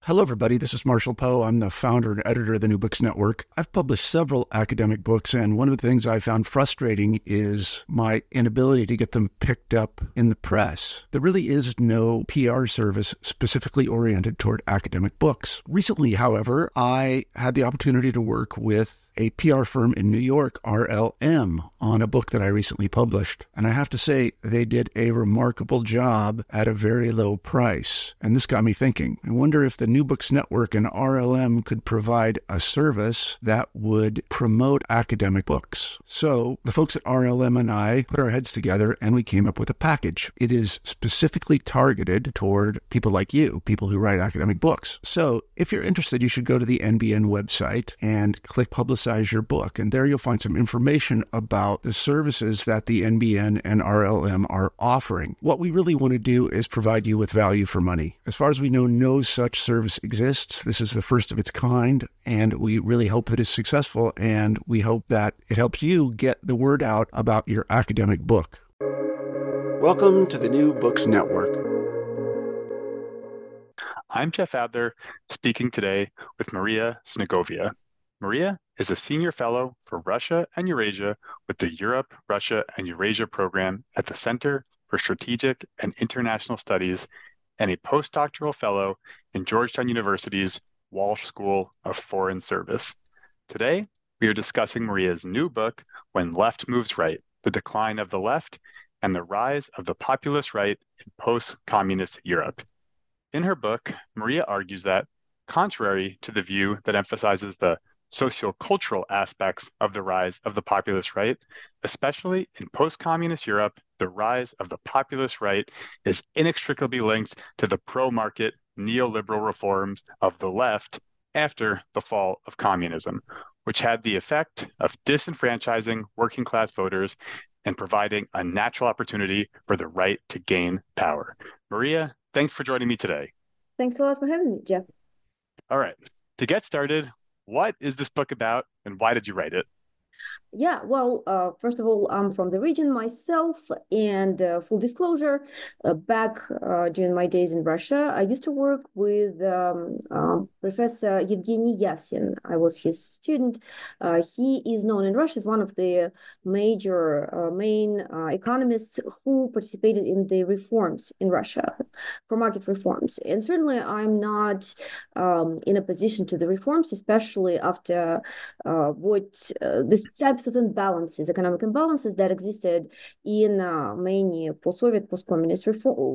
Hello, everybody. This is Marshall Poe. I'm the founder and editor of the New Books Network. I've published several academic books, and one of the things I found frustrating is my inability to get them picked up in the press. There really is no PR service specifically oriented toward academic books. Recently, however, I had the opportunity to work with a PR firm in New York, RLM, on a book that I recently published. And I have to say, they did a remarkable job at a very low price. And this got me thinking. I wonder if the New Books Network and RLM could provide a service that would promote academic books. So the folks at RLM and I put our heads together and we came up with a package. It is specifically targeted toward people like you, people who write academic books. So if you're interested, you should go to the NBN website and click Publicize Your Book. And there you'll find some information about the services that the NBN and RLM are offering. What we really want to do is provide you with value for money. As far as we know, no such service exists. This is the first of its kind, and we really hope that it's successful, and we hope that it helps you get the word out about your academic book. Welcome to the New Books Network. I'm Jeff Adler, speaking today with Maria Snegovia. Maria is a senior fellow for Russia and Eurasia with the Europe, Russia, and Eurasia program at the Center for Strategic and International Studies and a postdoctoral fellow in Georgetown University's Walsh School of Foreign Service. Today, we are discussing Maria's new book, When Left Moves Right, The Decline of the Left and the Rise of the Populist Right in Post-Communist Europe. In her book, Maria argues that, contrary to the view that emphasizes the sociocultural aspects of the rise of the populist right, especially in post-communist Europe, the rise of the populist right is inextricably linked to the pro-market neoliberal reforms of the left after the fall of communism, which had the effect of disenfranchising working class voters and providing a natural opportunity for the right to gain power. Maria, thanks for joining me today. Thanks a lot for having me, Jeff. All right, to get started, what is this book about and why did you write it? Yeah, well, first of all, I'm from the region myself, and full disclosure, back during my days in Russia, I used to work with Professor Yevgeny Yasin. I was his student. He is known in Russia as one of the main economists who participated in the reforms in Russia, for market reforms. And certainly I'm not in a position to the reforms, especially after this types of imbalances, economic imbalances that existed in many post-Soviet, post-communist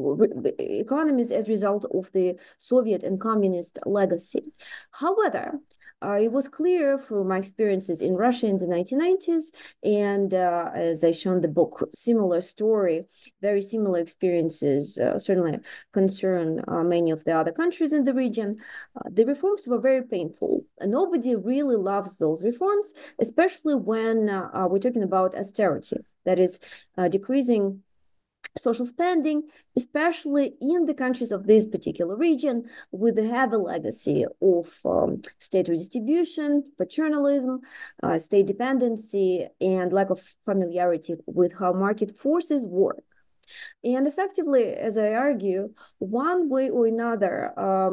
economies as a result of the Soviet and communist legacy. However, it was clear through my experiences in Russia in the 1990s, and as I shown the book, similar story, very similar experiences certainly concern many of the other countries in the region. The reforms were very painful. Nobody really loves those reforms, especially when we're talking about austerity, that is decreasing social spending, especially in the countries of this particular region, with a heavy legacy of state redistribution, paternalism, state dependency, and lack of familiarity with how market forces work. And effectively, as I argue, one way or another,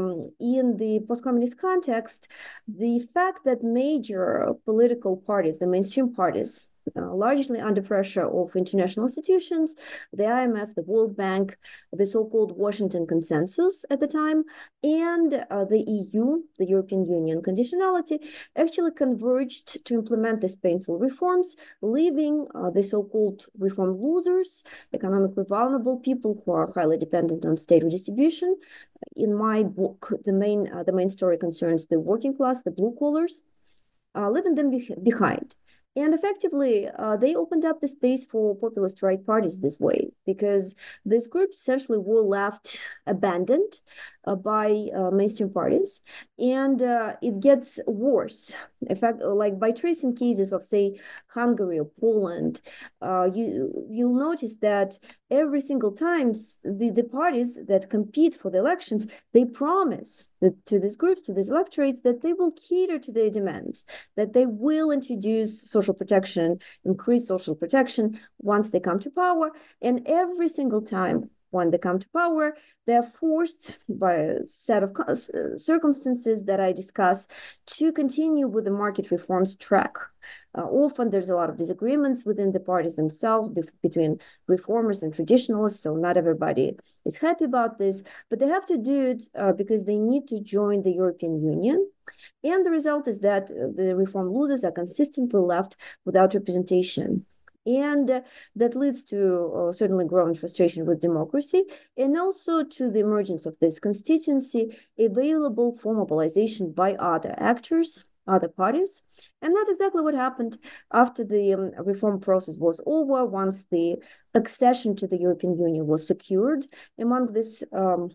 in the post-communist context, the fact that major political parties, the mainstream parties, largely under pressure of international institutions, the IMF, the World Bank, the so-called Washington Consensus at the time, and the EU, the European Union conditionality, actually converged to implement these painful reforms, leaving the so-called reform losers, economically vulnerable people who are highly dependent on state redistribution. In my book, the main story concerns the working class, the blue collars, leaving them behind. And effectively, they opened up the space for populist right parties this way, because these groups essentially were left abandoned by mainstream parties. And it gets worse. In fact, like by tracing cases of, say, Hungary or Poland, you'll notice that every single time the parties that compete for the elections, they promise to these groups, to these electorates, that they will cater to their demands, that they will introduce social protection, increase social protection once they come to power. And every single time when they come to power, they're forced by a set of circumstances that I discuss to continue with the market reforms track. Often there's a lot of disagreements within the parties themselves between reformers and traditionalists, so not everybody is happy about this, but they have to do it because they need to join the European Union. And the result is that the reform losers are consistently left without representation. And that leads to certainly growing frustration with democracy, and also to the emergence of this constituency available for mobilization by other actors, other parties. And that's exactly what happened after the reform process was over, once the accession to the European Union was secured among these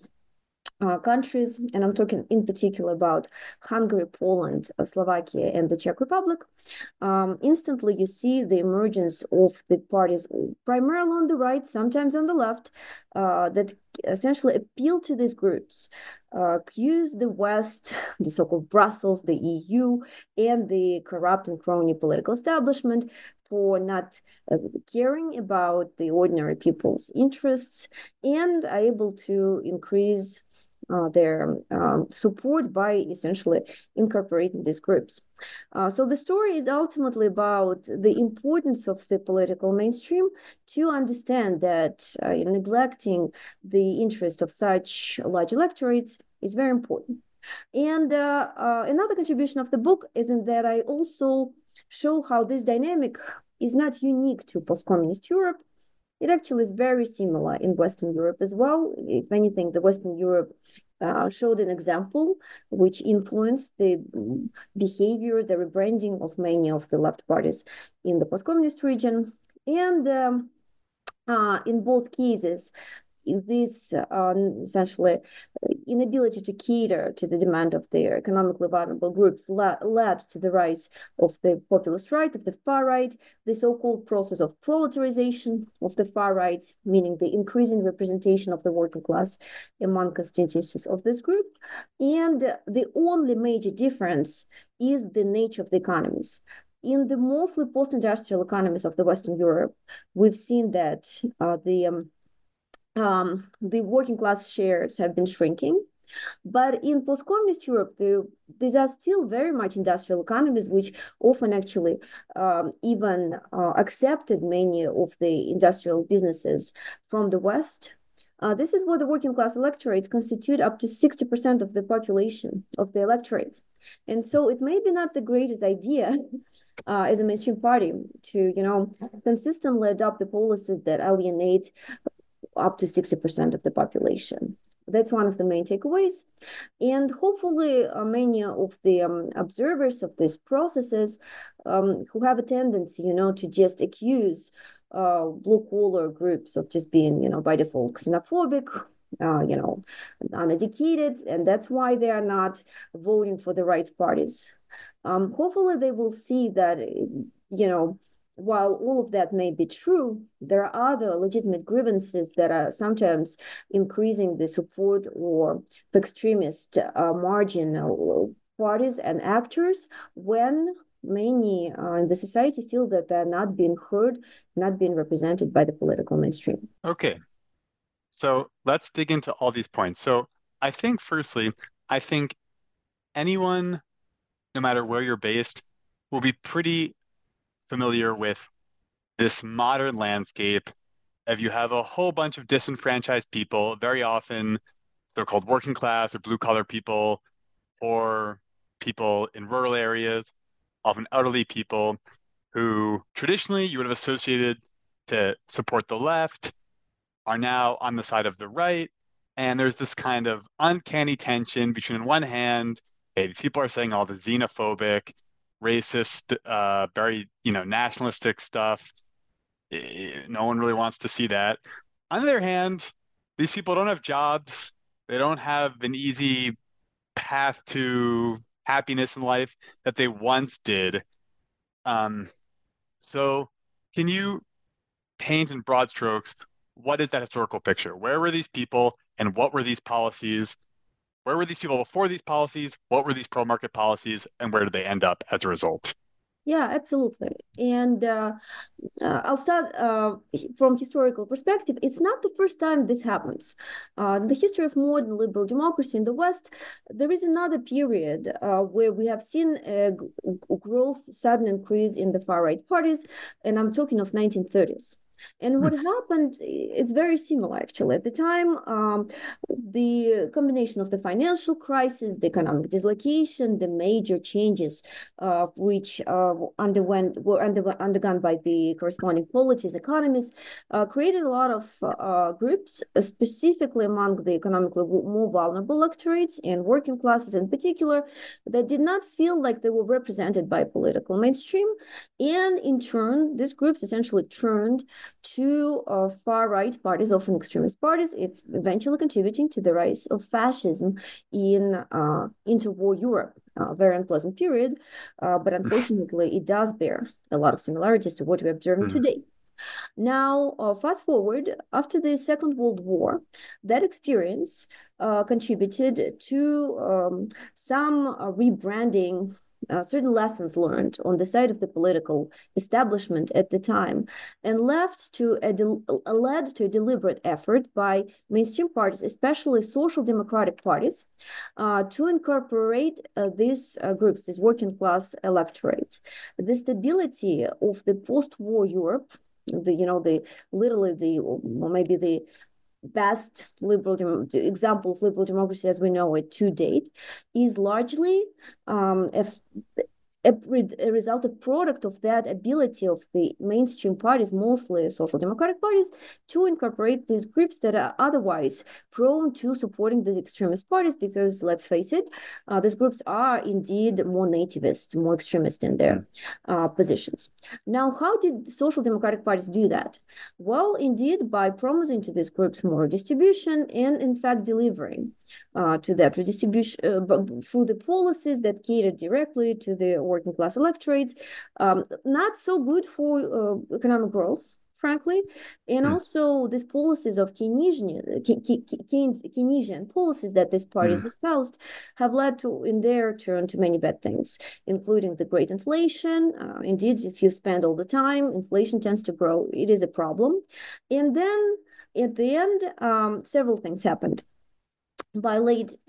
countries, and I'm talking in particular about Hungary, Poland, Slovakia, and the Czech Republic. Instantly you see the emergence of the parties, primarily on the right, sometimes on the left, that essentially appeal to these groups, accuse the West, the so-called Brussels, the EU, and the corrupt and crony political establishment for not caring about the ordinary people's interests, and are able to increase their support by essentially incorporating these groups. So the story is ultimately about the importance of the political mainstream to understand that neglecting the interest of such large electorates is very important. And another contribution of the book is in that I also show how this dynamic is not unique to post-communist Europe. It actually is very similar in Western Europe as well. If anything, the Western Europe showed an example which influenced the behavior, the rebranding of many of the left parties in the post-communist region. And in both cases, this essentially inability to cater to the demand of the economically vulnerable groups led to the rise of the populist right, of the far right, the so-called process of proletarization of the far right, meaning the increasing representation of the working class among constituencies of this group. And the only major difference is the nature of the economies. In the mostly post-industrial economies of the Western Europe, we've seen that the working class shares have been shrinking. But in post-communist Europe, these are still very much industrial economies, which often actually even accepted many of the industrial businesses from the West. This is what the working class electorates constitute up to 60% of the population of the electorates. And so it may be not the greatest idea as a mainstream party to, consistently adopt the policies that alienate up to 60% of the population. That's one of the main takeaways. And hopefully many of the observers of these processes who have a tendency, to just accuse blue-collar groups of just being, by default xenophobic, uneducated, and that's why they are not voting for the right parties. Hopefully they will see that, while all of that may be true, there are other legitimate grievances that are sometimes increasing the support or extremist marginal parties and actors when many in the society feel that they're not being heard, not being represented by the political mainstream. Okay, so let's dig into all these points. So I think anyone, no matter where you're based, will be pretty familiar with this modern landscape. If you have a whole bunch of disenfranchised people, very often so-called working class or blue-collar people, or people in rural areas, often elderly people who traditionally you would have associated to support the left, are now on the side of the right. And there's this kind of uncanny tension between, on one hand, hey, these people are saying all the xenophobic, racist, very, nationalistic stuff. No one really wants to see that. On the other hand, these people don't have jobs. They don't have an easy path to happiness in life that they once did. So can you paint in broad strokes, what is that historical picture? Where were these people and what were these policies? Where were these people before these policies? What were these pro-market policies, and where did they end up as a result? Yeah, absolutely. And I'll start from historical perspective. It's not the first time this happens. In the history of modern liberal democracy in the West, there is another period where we have seen a growth, sudden increase in the far right parties, and I'm talking of 1930s. And what happened is very similar, actually. At the time, the combination of the financial crisis, the economic dislocation, the major changes which were undergone by the corresponding polities, economies, created a lot of groups, specifically among the economically more vulnerable electorates and working classes in particular, that did not feel like they were represented by political mainstream. And in turn, these groups essentially turned to far-right parties, often extremist parties, eventually contributing to the rise of fascism in interwar Europe. Very unpleasant period, but unfortunately, it does bear a lot of similarities to what we're observing today. Now, fast forward, after the Second World War, that experience contributed to some rebranding, certain lessons learned on the side of the political establishment at the time, and led to a deliberate effort by mainstream parties, especially social democratic parties, to incorporate these groups, these working class electorates. The stability of the post-war Europe, maybe the best example of liberal democracy as we know it to date, is largely a result, a product of that ability of the mainstream parties, mostly social democratic parties, to incorporate these groups that are otherwise prone to supporting the extremist parties, because let's face it, these groups are indeed more nativist, more extremist in their positions. Now, how did social democratic parties do that? Well, indeed, by promising to these groups more distribution and, in fact, delivering to that redistribution through the policies that cater directly to the working class electorates. Not so good for economic growth, frankly, and also these policies of Keynesian policies that these parties espoused have led to, in their turn, to many bad things, including the great inflation. Indeed, if you spend all the time, inflation tends to grow. It is a problem. And then at the end, several things happened. By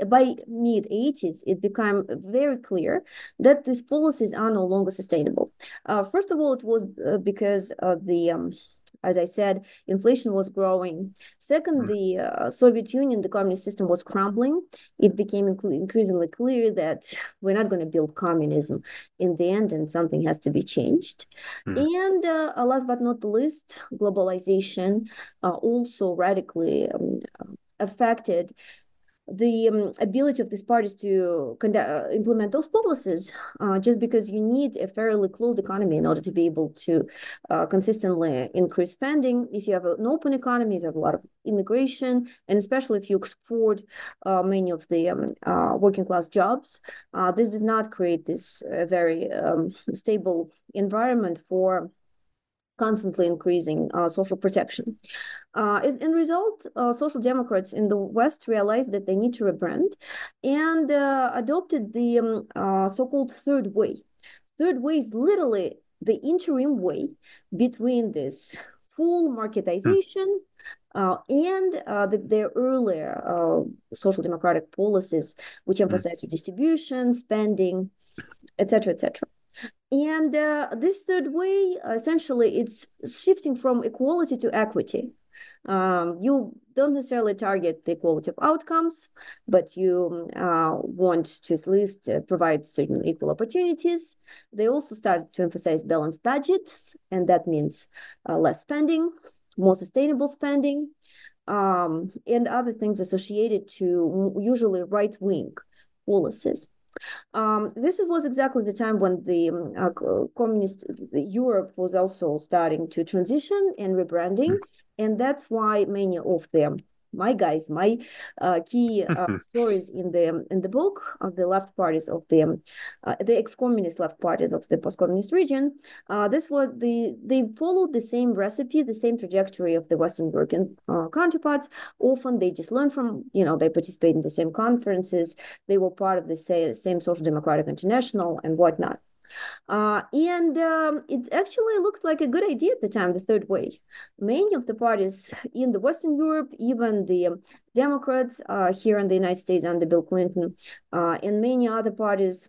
mid 80s, it became very clear that these policies are no longer sustainable. First of all, it was because of the as I said, inflation was growing. Second, the Soviet Union, the communist system was crumbling. It became increasingly clear that we're not going to build communism in the end, and something has to be changed. And last but not the least, globalization also radically affected the ability of these parties to implement those policies, just because you need a fairly closed economy in order to be able to consistently increase spending. If you have an open economy, if you have a lot of immigration, and especially if you export many of the working class jobs, this does not create this very stable environment for constantly increasing social protection. In result, social democrats in the West realized that they need to rebrand and adopted the so-called third way. Third way is literally the interim way between this full marketization and their earlier social democratic policies, which emphasize redistribution, spending, etc., etc. And this third way, essentially, it's shifting from equality to equity. You don't necessarily target the equality of outcomes, but you want to at least provide certain equal opportunities. They also started to emphasize balanced budgets, and that means less spending, more sustainable spending, and other things associated to usually right-wing policies. This was exactly the time when the communist Europe was also starting to transition and rebranding, and that's why many of them, my key stories in the book of the left parties of the ex-communist left parties of the post-communist region, they followed the same recipe, the same trajectory of the Western European counterparts. Often they just learn from, they participate in the same conferences, they were part of the same Social Democratic International and whatnot. And it actually looked like a good idea at the time, the third way. Many of the parties in the Western Europe, even the Democrats here in the United States under Bill Clinton, and many other parties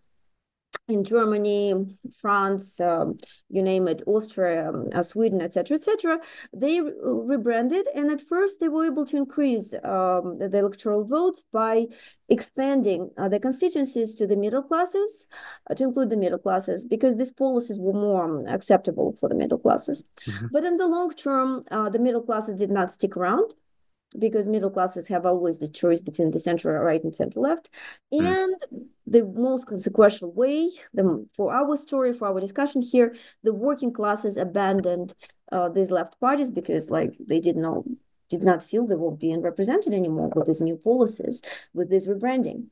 in Germany, France, you name it, Austria, Sweden, etc., they rebranded, and at first they were able to increase the electoral votes by expanding the constituencies to the middle classes, to include the middle classes, because these policies were more acceptable for the middle classes. Mm-hmm. But in the long term, the middle classes did not stick around, because middle classes have always the choice between the center right and center left. And the most consequential way, for our story, for our discussion here, the working classes abandoned these left parties because they did not feel they were being represented anymore with these new policies, with this rebranding.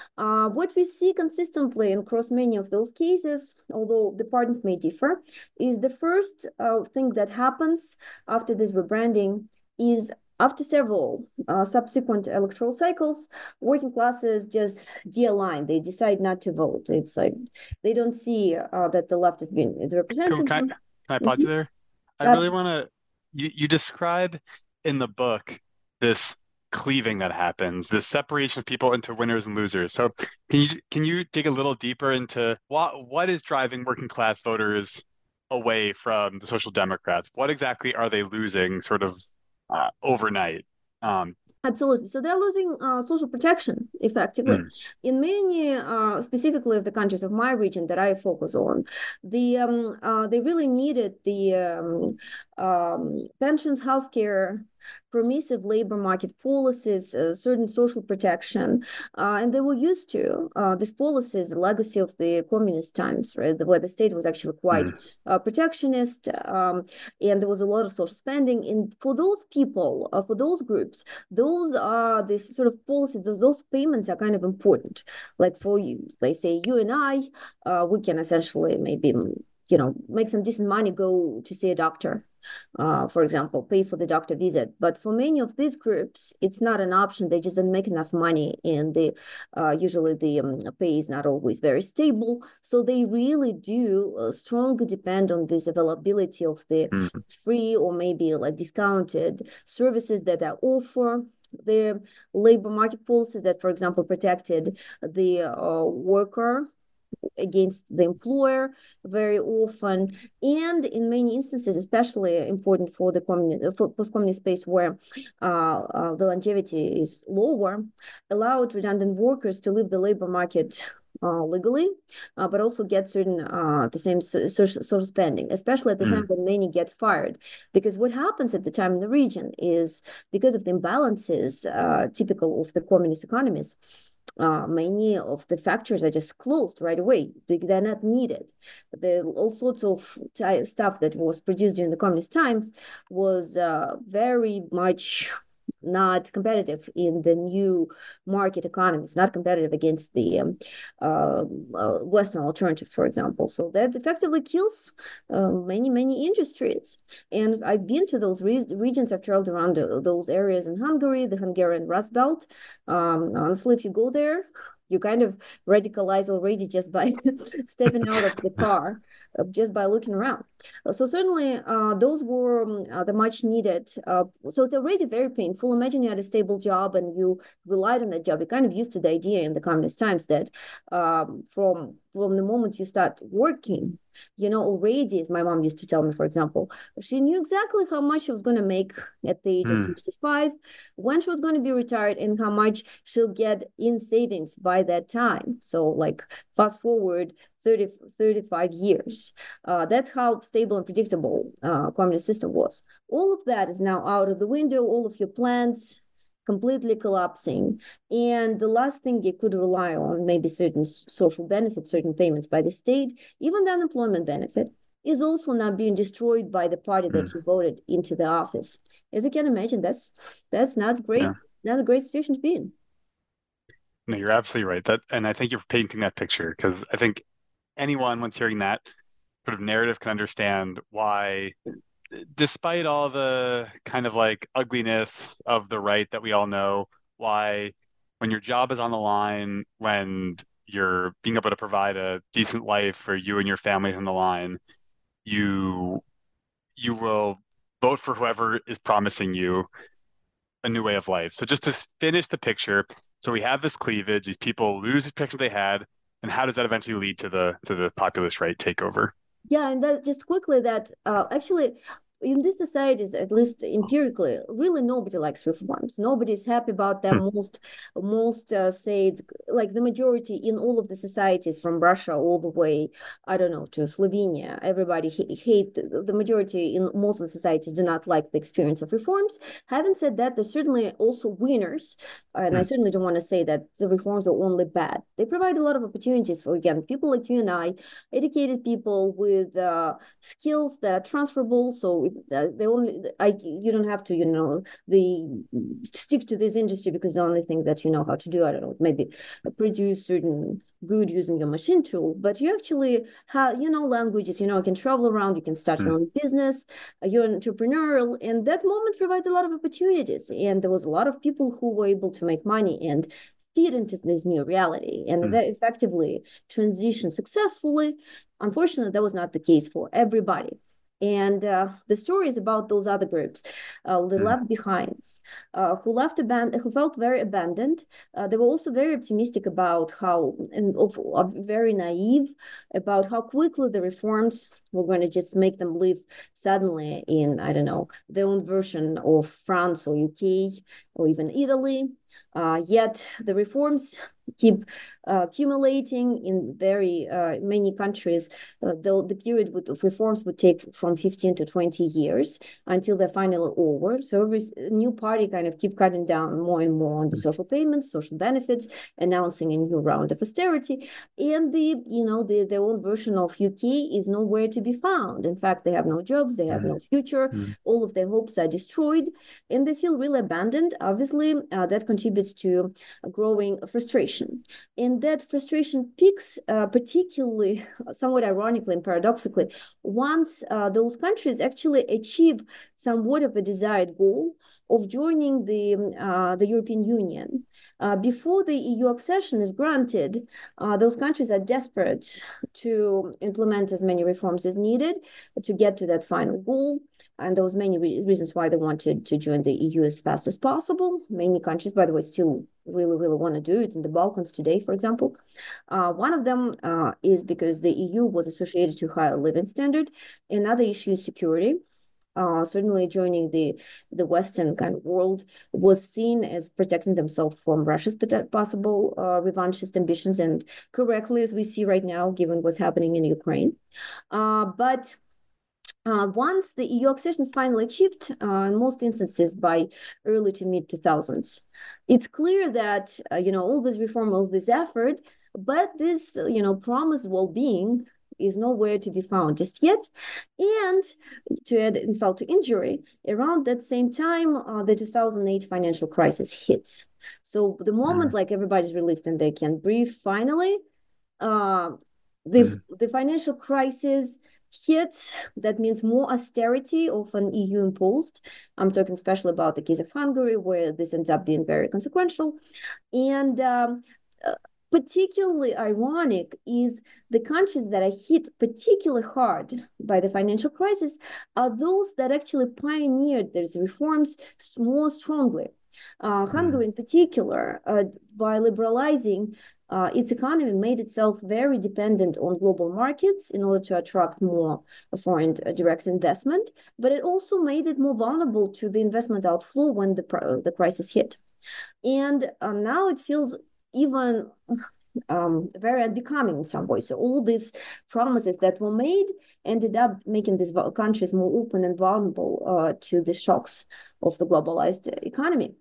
What we see consistently across many of those cases, although the parties may differ, is the first thing that happens after this rebranding is, after several subsequent electoral cycles, working classes just de-align. They decide not to vote. It's like they don't see that the left is represented. Can I pause you there? I really want to. You describe in the book this cleaving that happens, this separation of people into winners and losers. So can you dig a little deeper into what is driving working class voters away from the Social Democrats? What exactly are they losing, sort of overnight? Absolutely. So they're losing social protection effectively. In many, specifically of the countries of my region that I focus on, they really needed the pensions, healthcare, permissive labor market policies, certain social protection, and they were used to these policies, legacy of the communist times, right, where the state was actually quite protectionist, and there was a lot of social spending. And for those people, for those groups, those are the sort of policies, those payments are kind of important. Like for you, they say you and I, we can essentially maybe, make some decent money, go to see a doctor. For example, pay for the doctor visit. But for many of these groups, it's not an option. They just don't make enough money, and usually the pay is not always very stable. So they really do strongly depend on this availability of the free or maybe discounted services that are offered. The labor market policies that, for example, protected the worker against the employer very often, and in many instances, especially important for the post-communist space where the longevity is lower, allowed redundant workers to leave the labor market legally, but also get certain the same social spending, especially at the time when many get fired. Because what happens at the time in the region is, because of the imbalances typical of the communist economies, many of the factories are just closed right away. They're not needed. All sorts of stuff that was produced during the communist times was very much not competitive in the new market economies, not competitive against the Western alternatives, for example. So that effectively kills many industries. And I've been to those regions. I've traveled around those areas in Hungary, the Hungarian Rust Belt. Honestly, if you go there, you kind of radicalize already just by stepping out of the car, just by looking around. So certainly those were the much needed. So it's already very painful. Imagine you had a stable job and you relied on that job. You kind of used to the idea in the communist times that from the moment you start working, already, as my mom used to tell me, for example, she knew exactly how much she was going to make at the age of 55, when she was going to be retired, and how much she'll get in savings by that time. So fast forward 35 years. That's how stable and predictable communist system was. All of that is now out of the window. All of your plans completely collapsing. And the last thing you could rely on, maybe certain social benefits, certain payments by the state, even the unemployment benefit, is also now being destroyed by the party that you voted into the office. As you can imagine, that's not great, not a great situation to be in. No, you're absolutely right. And I think you're painting that picture, because I think anyone, once hearing that sort of narrative, can understand why, despite all the kind of ugliness of the right that we all know, why when your job is on the line, when you're being able to provide a decent life for you and your family on the line, you you will vote for whoever is promising you a new way of life. So just to finish the picture, so we have this cleavage, these people lose the picture they had, and how does that eventually lead to the populist right takeover? Yeah, and that just quickly that actually in these societies, at least empirically, really nobody likes reforms. Nobody's happy about them. Hmm. Most say it's like the majority in all of the societies from Russia all the way, I don't know, to Slovenia. Everybody hate the majority in most of the societies do not like the experience of reforms. Having said that, there's certainly also winners, and I Hmm. certainly don't want to say that the reforms are only bad. They provide a lot of opportunities for again people like you and I, educated people with skills that are transferable. So the only you don't have to the stick to this industry because the only thing that you know how to do, I don't know, maybe produce certain good using your machine tool, but you actually have languages, you can travel around, you can start Hmm. your own business, you're entrepreneurial, and that moment provides a lot of opportunities. And there was a lot of people who were able to make money and feed into this new reality and Hmm. they effectively transition successfully. Unfortunately, that was not the case for everybody. And the story is about those other groups, the Hmm. left behinds, who felt very abandoned. They were also very optimistic about how, and very naive about how quickly the reforms were going to just make them live suddenly in, I don't know, their own version of France or UK or even Italy. Yet the reforms keep accumulating in very many countries. Though the period of reforms would take from 15 to 20 years until they're finally over. So every new party kind of keep cutting down more and more on the social payments, social benefits, announcing a new round of austerity. And their own version of UK is nowhere to be found. In fact, they have no jobs, they have Hmm. no future. Hmm. All of their hopes are destroyed, and they feel really abandoned. Obviously, that contributes to a growing frustration. And that frustration peaks particularly, somewhat ironically and paradoxically, once those countries actually achieve somewhat of a desired goal of joining the European Union. Before the EU accession is granted, those countries are desperate to implement as many reforms as needed to get to that final goal. And there was many reasons why they wanted to join the EU as fast as possible. Many countries, by the way, still really, really want to do it in the Balkans today, for example. One of them is because the EU was associated to higher living standard. Another issue is security. Certainly joining the Western kind of world was seen as protecting themselves from Russia's possible revanchist ambitions, and correctly, as we see right now, given what's happening in Ukraine. But once the EU accession is finally achieved, in most instances by early to mid 2000s, it's clear that all this reform, all this effort, but this promised well-being is nowhere to be found just yet. And to add insult to injury, around that same time, the 2008 financial crisis hits. So the moment Hmm. like everybody's relieved and they can breathe finally, uh, Hmm. the financial crisis hits. That means more austerity, often EU imposed. I'm talking especially about the case of Hungary, where this ends up being very consequential. And uh, particularly ironic is the countries that are hit particularly hard by the financial crisis are those that actually pioneered these reforms more strongly. Hmm. Hungary, in particular, by liberalizing its economy, made itself very dependent on global markets in order to attract more foreign direct investment, but it also made it more vulnerable to the investment outflow when the crisis hit. And now it feels even very unbecoming in some ways. So all these promises that were made ended up making these countries more open and vulnerable to the shocks of the globalized economy.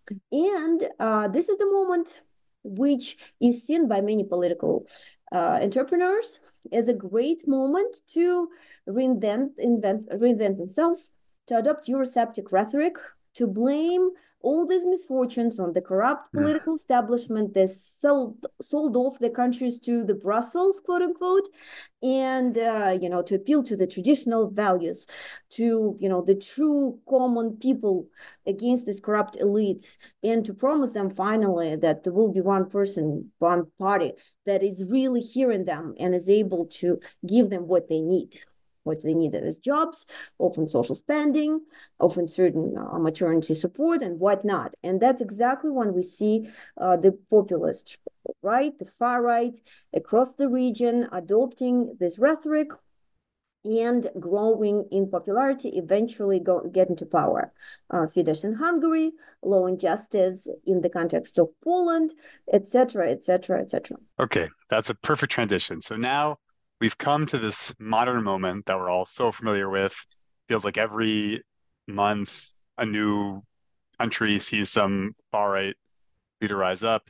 And this is the moment which is seen by many political entrepreneurs as a great moment to reinvent themselves, to adopt Eurosceptic rhetoric, to blame all these misfortunes on the corrupt political establishment, they sold off the countries to the Brussels, quote unquote, and to appeal to the traditional values, to the true common people against these corrupt elites, and to promise them finally that there will be one person, one party that is really hearing them and is able to give them what they need. What they need is jobs, often social spending, often certain maternity support and whatnot. And that's exactly when we see the populist right, the far right across the region adopting this rhetoric and growing in popularity, eventually get into power. Fidesz in Hungary, law and justice in the context of Poland, etc., etc., etc. Okay, that's a perfect transition. So now we've come to this modern moment that we're all so familiar with. Feels like every month a new country sees some far-right leader rise up.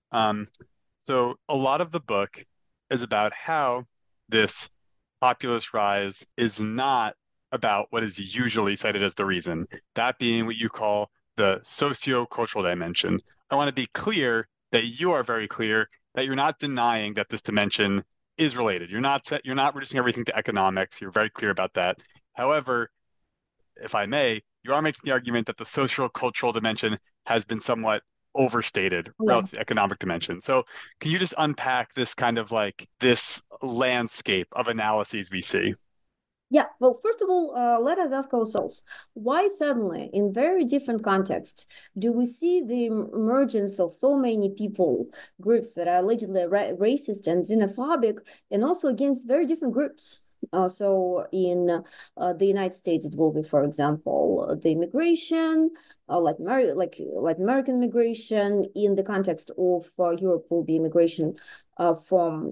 So a lot of the book is about how this populist rise is not about what is usually cited as the reason, that being what you call the socio-cultural dimension. I want to be clear that you are very clear that you're not denying that this dimension is related. You're not reducing everything to economics. You're very clear about that. However, if I may, you are making the argument that the social-cultural dimension has been somewhat overstated relative to the economic dimension. So can you just unpack this kind of like this landscape of analyses we see? Yeah, well, first of all, let us ask ourselves, why suddenly, in very different contexts, do we see the emergence of so many people, groups that are allegedly racist and xenophobic, and also against very different groups? So in the United States, it will be, for example, the immigration, like American immigration. In the context of Europe, will be immigration from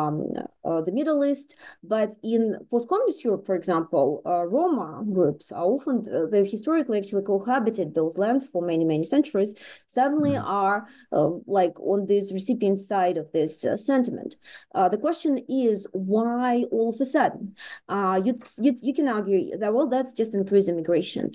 the Middle East. But in post-communist Europe, for example, Roma groups are often, they've historically actually cohabited those lands for many, many centuries, suddenly are like on this recipient side of this sentiment. The question is, why all of a sudden? You can argue that, well, that's just increased immigration.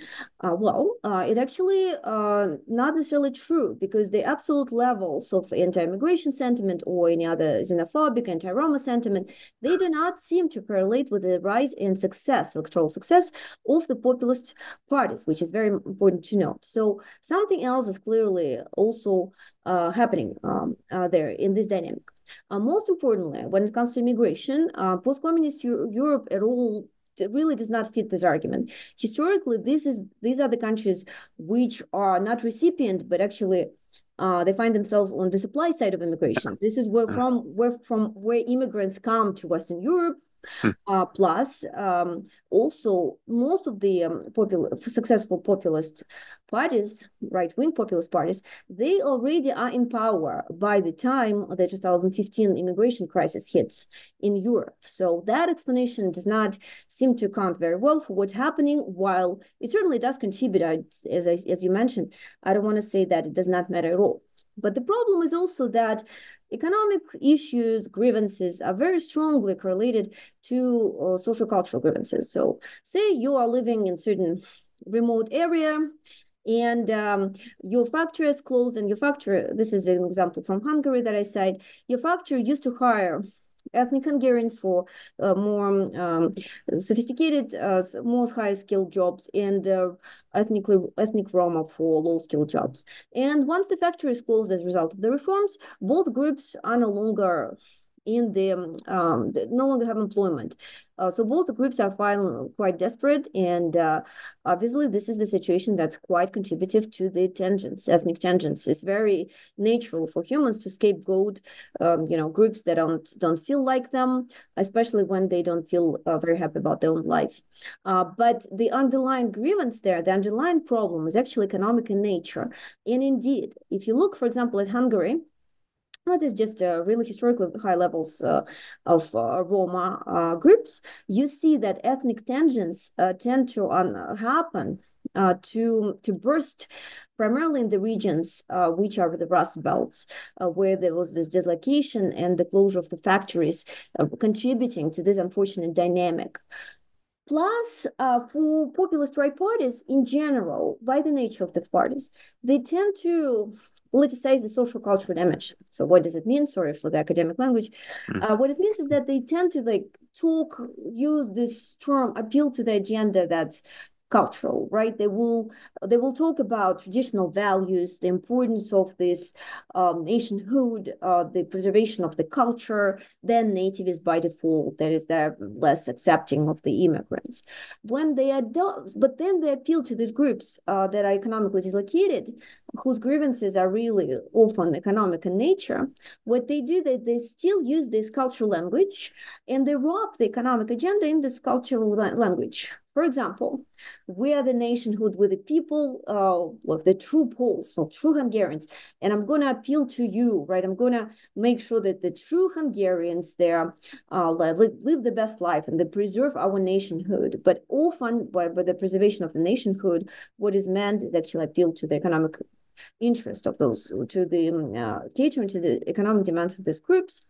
It actually not necessarily true, because the absolute levels of anti-immigration sentiment or any other xenophobic, anti-Roma sentiment, they do not seem to correlate with the rise in success, electoral success of the populist parties, which is very important to note. So something else is clearly also happening there in this dynamic. Most importantly, when it comes to immigration, post-communist Europe at all really does not fit this argument. Historically, these are the countries which are not recipient, but actually they find themselves on the supply side of immigration. This is where immigrants come to Western Europe. Plus, also, most of the successful populist parties, right-wing populist parties, they already are in power by the time the 2015 immigration crisis hits in Europe. So that explanation does not seem to account very well for what's happening, while it certainly does contribute, as you mentioned. I don't want to say that it does not matter at all. But the problem is also that economic issues, grievances are very strongly correlated to social cultural grievances. So say you are living in certain remote area and your factory is closed, and your factory, this is an example from Hungary that I cite, your factory used to hire ethnic Hungarians for more sophisticated, more high-skilled jobs, and ethnic Roma for low-skilled jobs. And once the factory is closed as a result of the reforms, both groups are no longer no longer have employment. So both groups are finally quite desperate, and obviously this is the situation that's quite contributive to the tensions, ethnic tensions. It's very natural for humans to scapegoat, groups that don't feel like them, especially when they don't feel very happy about their own life. But the underlying grievance there, the underlying problem is actually economic in nature. And indeed, if you look, for example, at Hungary, there's just really historically high levels of Roma groups, you see that ethnic tensions tend to happen, to burst primarily in the regions which are the Rust Belts, where there was this dislocation and the closure of the factories contributing to this unfortunate dynamic. Plus, for populist right parties in general, by the nature of the parties, they tend to politicize the social cultural image. So what does it mean? Sorry for the academic language. What it means is that they tend to use this term, appeal to the agenda that's cultural, right? They will talk about traditional values, the importance of this nationhood, the preservation of the culture. Then native is by default. That is, they're less accepting of the immigrants. When they adopt, but then they appeal to these groups that are economically dislocated, whose grievances are really often economic in nature. What they do, they still use this cultural language, and they wrap the economic agenda in this cultural language. For example, we are the nationhood with the people, of the true Poles, so true Hungarians, and I'm going to appeal to you, right? I'm going to make sure that the true Hungarians there live the best life and they preserve our nationhood. But often, by the preservation of the nationhood, what is meant is actually appeal to the economic interest of those, to the catering to the economic demands of these groups.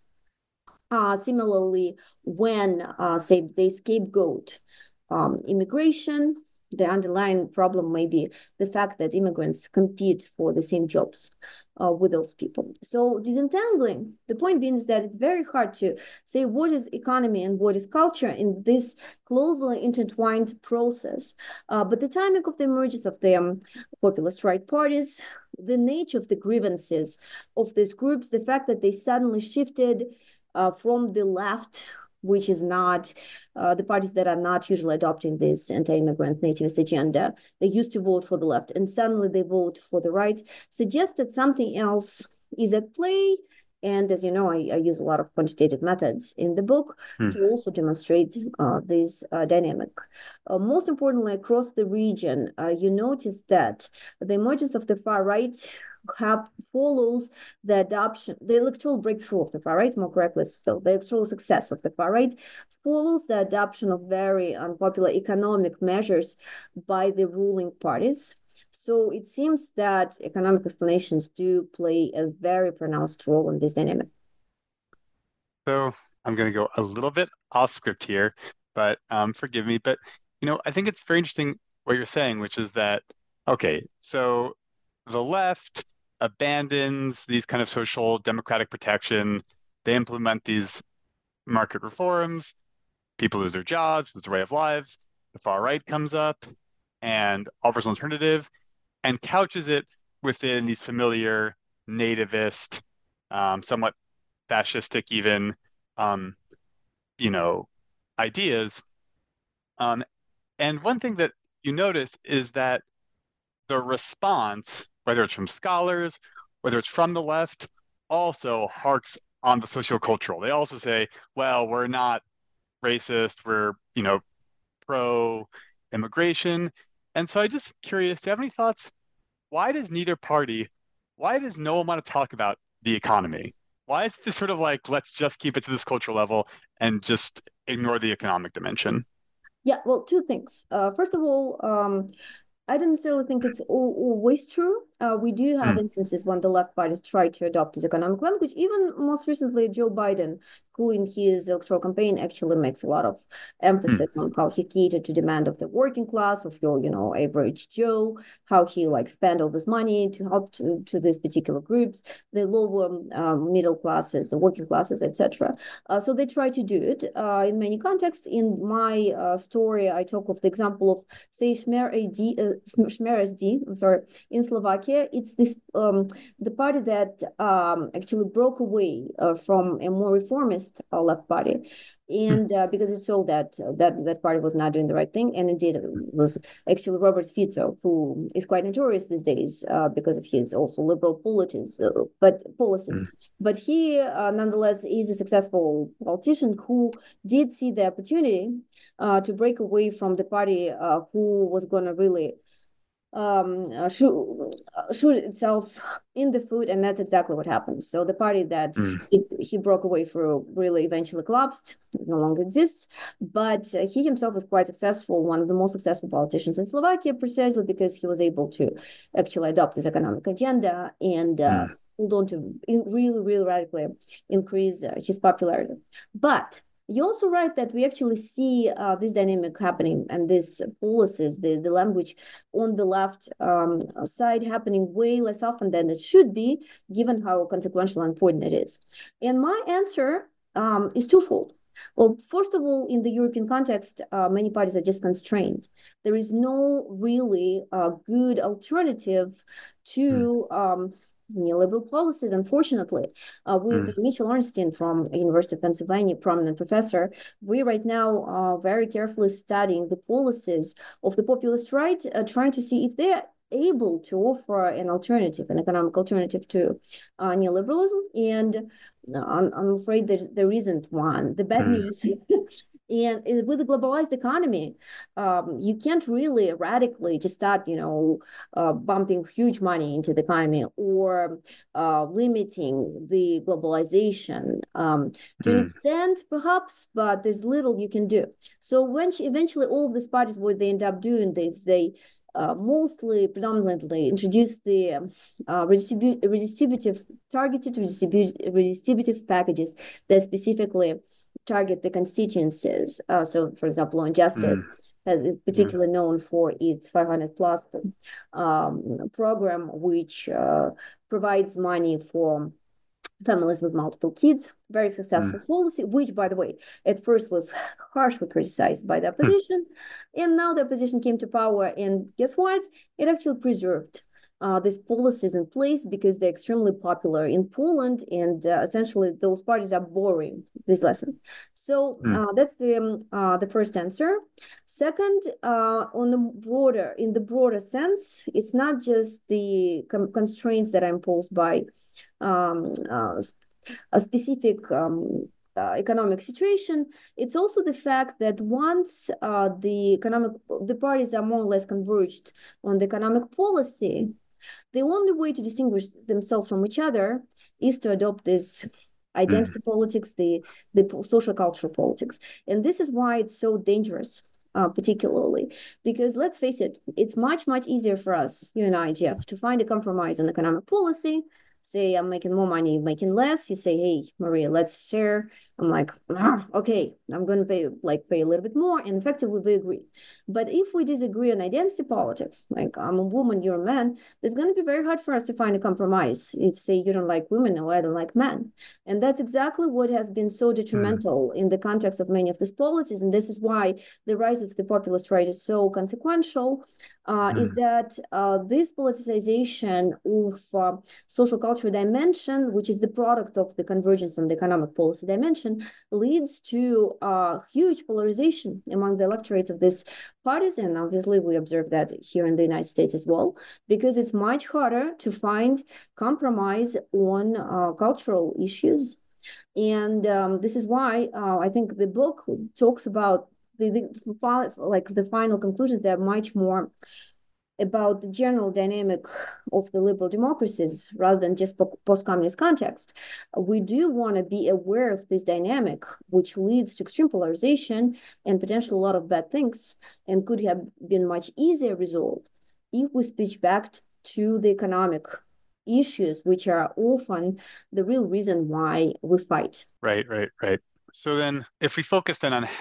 Similarly, when, say, they scapegoat immigration, the underlying problem may be the fact that immigrants compete for the same jobs with those people. So disentangling, the point being is that it's very hard to say what is economy and what is culture in this closely intertwined process. But the timing of the emergence of the populist right parties, the nature of the grievances of these groups, the fact that they suddenly shifted from the left, which is not the parties that are not usually adopting this anti-immigrant nativist agenda. They used to vote for the left, and suddenly they vote for the right, suggests that something else is at play. And as you know, I use a lot of quantitative methods in the book to also demonstrate this dynamic. Most importantly, across the region, you notice that the emergence of the far right follows the electoral breakthrough of the far right, more correctly, so the electoral success of the far right follows the adoption of very unpopular economic measures by the ruling parties. So it seems that economic explanations do play a very pronounced role in this dynamic. So I'm going to go a little bit off script here, but forgive me. But, I think it's very interesting what you're saying, which is that, okay, so the left abandons these kind of social democratic protection. They implement these market reforms. People lose their jobs, lose their way of lives. The far right comes up and offers an alternative and couches it within these familiar nativist, somewhat fascistic even, ideas. And one thing that you notice is that the response, whether it's from scholars, whether it's from the left, also harks on the sociocultural. They also say, well, we're not racist, we're, pro-immigration. And so I'm just curious, do you have any thoughts? Why does no one want to talk about the economy? Why is this sort of like, let's just keep it to this cultural level and just ignore the economic dimension? Yeah, well, two things. First of all, I don't necessarily think it's always true. We do have instances when the left parties try to adopt this economic language. Even most recently, Joe Biden, who in his electoral campaign actually makes a lot of emphasis on how he catered to demand of the working class, of your, average Joe, how he spent all this money to help to these particular groups, the lower middle classes, the working classes, etc. So they try to do it in many contexts. In my story, I talk of the example of, say, Smer SD, I'm sorry, in Slovakia. It's this the party that actually broke away from a more reformist left party, and because it saw that party was not doing the right thing, and indeed it was actually Robert Fico, who is quite notorious these days because of his also liberal policies, but he nonetheless is a successful politician who did see the opportunity to break away from the party who was going to really shoot itself in the foot, and that's exactly what happened. So the party that he broke away from really eventually collapsed, no longer exists, but he himself was quite successful, one of the most successful politicians in Slovakia, precisely because he was able to actually adopt this economic agenda and hold on to really, really radically increase his popularity. But You're also right that we actually see this dynamic happening and these policies, the language on the left side happening way less often than it should be, given how consequential and important it is. And my answer is twofold. Well, first of all, in the European context, many parties are just constrained. There is no really good alternative to neoliberal policies, unfortunately. With Mitchell Ornstein from University of Pennsylvania, prominent professor, we right now are very carefully studying the policies of the populist right, trying to see if they're able to offer an alternative, an economic alternative to neoliberalism. And I'm afraid there isn't one. The bad news and with the globalized economy, you can't really radically just start, bumping huge money into the economy or limiting the globalization to an extent, perhaps, but there's little you can do. So when eventually all of these parties, what they end up doing is they mostly, predominantly introduce the redistributive packages that specifically target the constituencies. So, for example, on justice is particularly known for its 500 plus program, which provides money for families with multiple kids. Very successful policy, which, by the way, at first was harshly criticized by the opposition. And now the opposition came to power, and guess what? It actually preserved these policies in place because they're extremely popular in Poland, and essentially those parties are borrowing this lesson. So that's the first answer. Second, in the broader sense, it's not just the constraints that are imposed by a specific economic situation. It's also the fact that once the parties are more or less converged on the economic policy, the only way to distinguish themselves from each other is to adopt this identity politics, the social cultural politics. And this is why it's so dangerous, particularly because let's face it, it's much, much easier for us, you and I, Jeff, to find a compromise on economic policy. Say I'm making more money, making less. You say, hey, Maria, let's share. I'm like, okay, I'm going to pay a little bit more. And effectively, we agree. But if we disagree on identity politics, like I'm a woman, you're a man, it's going to be very hard for us to find a compromise. If, say, you don't like women or I don't like men. And that's exactly what has been so detrimental in the context of many of these policies. And this is why the rise of the populist right is so consequential. Is that this politicization of social cultural dimension, which is the product of the convergence on the economic policy dimension, leads to huge polarization among the electorates of these parties. And obviously, we observe that here in the United States as well, because it's much harder to find compromise on cultural issues. And this is why I think the book talks about the final conclusions that are much more about the general dynamic of the liberal democracies rather than just post-communist context. We do want to be aware of this dynamic, which leads to extreme polarization and potentially a lot of bad things, and could have been much easier resolved if we switch back to the economic issues, which are often the real reason why we fight. Right. So then if we focus then on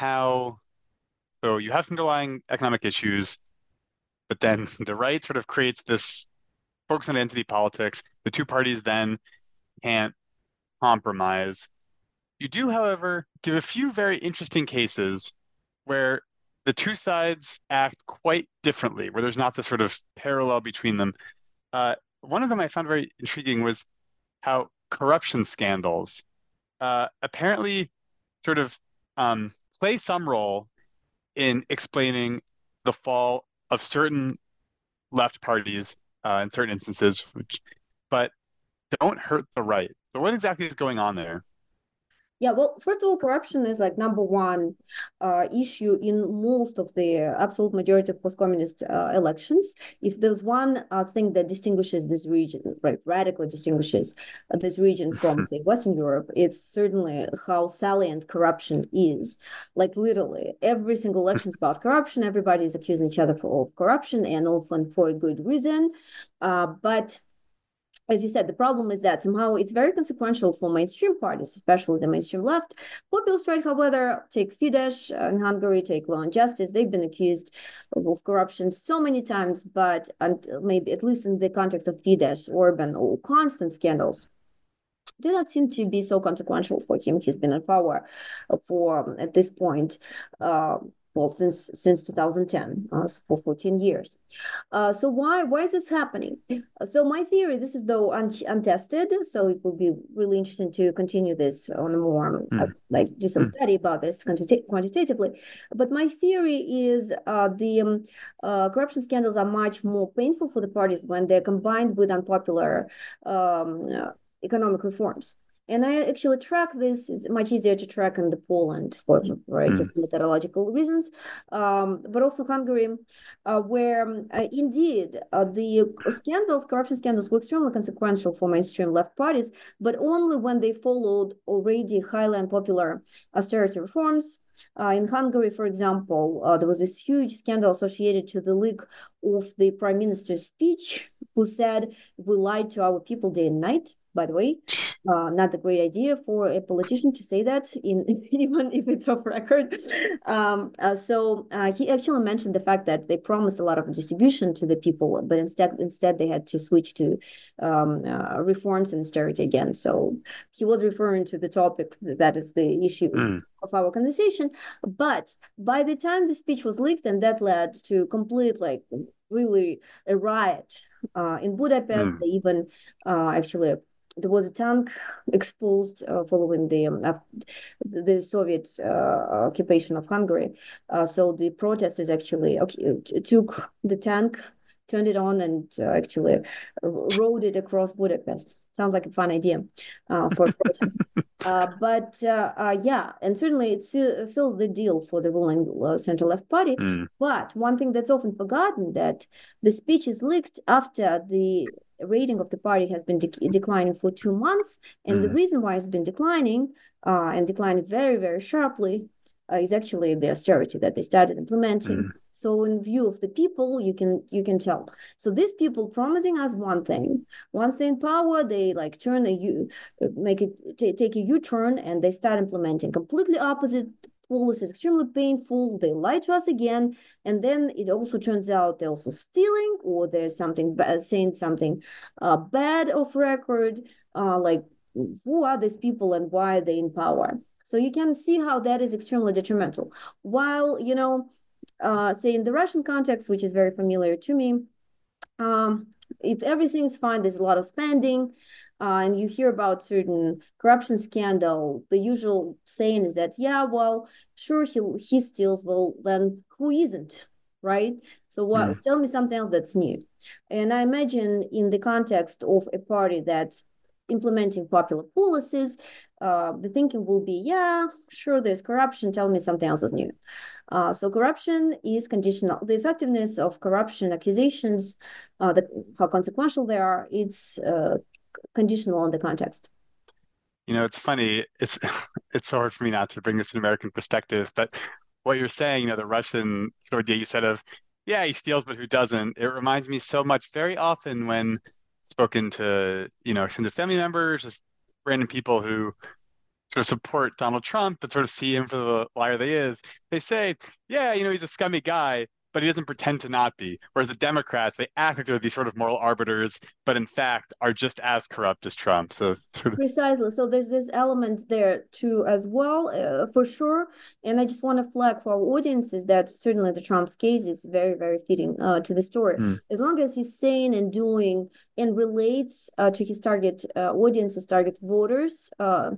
so you have underlying economic issues, but then the right sort of creates this focus on identity politics. The two parties then can't compromise. You do, however, give a few very interesting cases where the two sides act quite differently, where there's not this sort of parallel between them. One of them I found very intriguing was how corruption scandals apparently sort of play some role in explaining the fall of certain left parties in certain instances, but don't hurt the right. So what exactly is going on there? Yeah, well, first of all, corruption is like number one issue in most of the absolute majority of post-communist elections. If there's one thing that distinguishes this region, right, radically distinguishes this region from, say, Western Europe, it's certainly how salient corruption is. Like literally, every single election is about corruption. Everybody is accusing each other of corruption, and often for a good reason. But as you said, the problem is that somehow it's very consequential for mainstream parties, especially the mainstream left. Populist right, however, take Fidesz in Hungary, take Law and Justice. They've been accused of corruption so many times, but maybe at least in the context of Fidesz, Orban, or constant scandals, do not seem to be so consequential for him. He's been in power for, at this point, well, since 2010, for 14 years. So why is this happening? So my theory, this is though untested, so it will be really interesting to continue this on a more, like do some study about this quantitatively. But my theory is the corruption scandals are much more painful for the parties when they're combined with unpopular economic reforms. And I actually track this. It's much easier to track in the Poland for a variety of methodological reasons, but also Hungary, where indeed the corruption scandals were extremely consequential for mainstream left parties, but only when they followed already highly unpopular austerity reforms. In Hungary, for example, there was this huge scandal associated to the leak of the prime minister's speech, who said, "We lied to our people day and night." By the way, not a great idea for a politician to say that, even if it's off record. So he actually mentioned the fact that they promised a lot of distribution to the people, but instead they had to switch to reforms and austerity again. So he was referring to the topic that is the issue of our conversation. But by the time the speech was leaked, and that led to complete, like, really a riot in Budapest. They even actually, there was a tank exposed following the Soviet occupation of Hungary. So the protesters actually took the tank, turned it on, and actually rode it across Budapest. Sounds like a fun idea for a protest. But yeah, and certainly it seals the deal for the ruling center-left party. But one thing that's often forgotten, that the speech is leaked after the rating of the party has been declining for 2 months. And the reason why it's been declining and declining very, very sharply is actually the austerity that they started implementing. So in view of the people, you can tell. So these people promising us one thing, once they're in power, they like take a U-turn, and they start implementing completely opposite policies, extremely painful. They lie to us again, and then it also turns out they're also stealing, or there's something saying something bad off record. Like, who are these people and why are they in power? So you can see how that is extremely detrimental. While, say in the Russian context, which is very familiar to me, if everything is fine, there's a lot of spending, and you hear about certain corruption scandal, the usual saying is that, yeah, well, sure, he steals, well, then who isn't, right? So what? Tell me something else that's new. And I imagine in the context of a party that's implementing popular policies, the thinking will be, yeah, sure, there's corruption, tell me something else is new. So corruption is conditional. The effectiveness of corruption accusations, how consequential they are, it's conditional on the context. It's funny. It's so hard for me not to bring this to an American perspective, but what you're saying, the Russian idea you said of, yeah, he steals, but who doesn't? It reminds me so much very often when spoken to, extended family members, just random people who sort of support Donald Trump but sort of see him for the liar that he is. They say, yeah, he's a scummy guy, but he doesn't pretend to not be. Whereas the Democrats, they act like they're these sort of moral arbiters, but in fact are just as corrupt as Trump. So precisely. So there's this element there too as well, for sure. And I just want to flag for our audiences that certainly the Trump's case is very, very fitting to the story. As long as he's saying and doing and relates to his target audience, his target voters,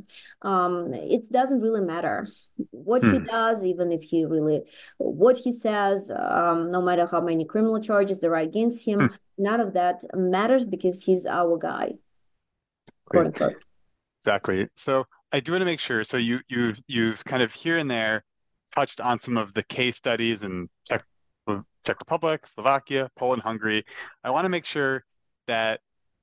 it doesn't really matter what he does, even if what he says, no matter how many criminal charges there are against him, none of that matters because he's our guy. Quote unquote. Exactly. So I do want to make sure. So you've kind of here and there touched on some of the case studies in Czech Republic, Slovakia, Poland, Hungary. I want to make sure that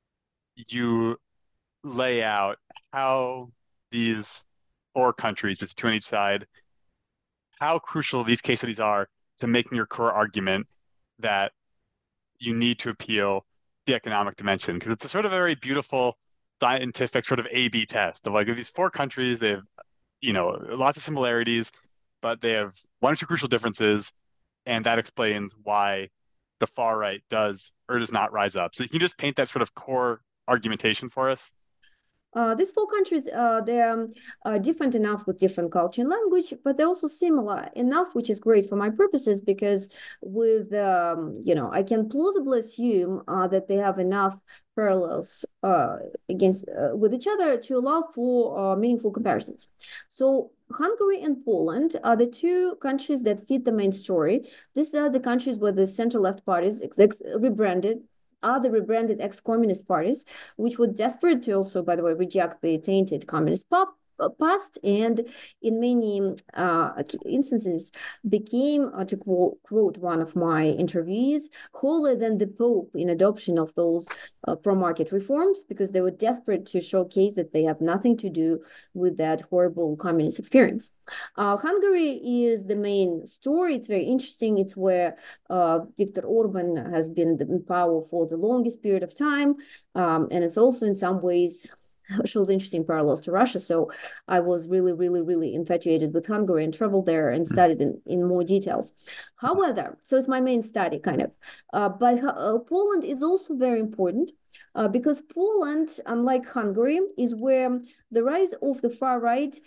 you lay out how these four countries, just two on each side, how crucial these case studies are to making your core argument that you need to appeal the economic dimension, because it's a sort of very beautiful scientific sort of A/B test of like, of these four countries, they have, lots of similarities, but they have one or two crucial differences, and that explains why the far right does or does not rise up. So you can just paint that sort of core argumentation for us. These four countries, they're different enough with different culture and language, but they're also similar enough, which is great for my purposes, because with, I can plausibly assume that they have enough parallels against with each other to allow for meaningful comparisons. So Hungary and Poland are the two countries that fit the main story. These are the countries where the center-left parties rebranded are the rebranded ex-communist parties, which were desperate to also, by the way, reject the tainted communist past, and in many instances became, to quote one of my interviewees, holier than the Pope in adoption of those pro-market reforms, because they were desperate to showcase that they have nothing to do with that horrible communist experience. Hungary is the main story. It's very interesting. It's where Viktor Orban has been in power for the longest period of time. And it's also in some ways shows interesting parallels to Russia. So I was really, really, really infatuated with Hungary and traveled there and studied in more details. However, so it's my main study kind of. But Poland is also very important because Poland, unlike Hungary, is where the rise of the far right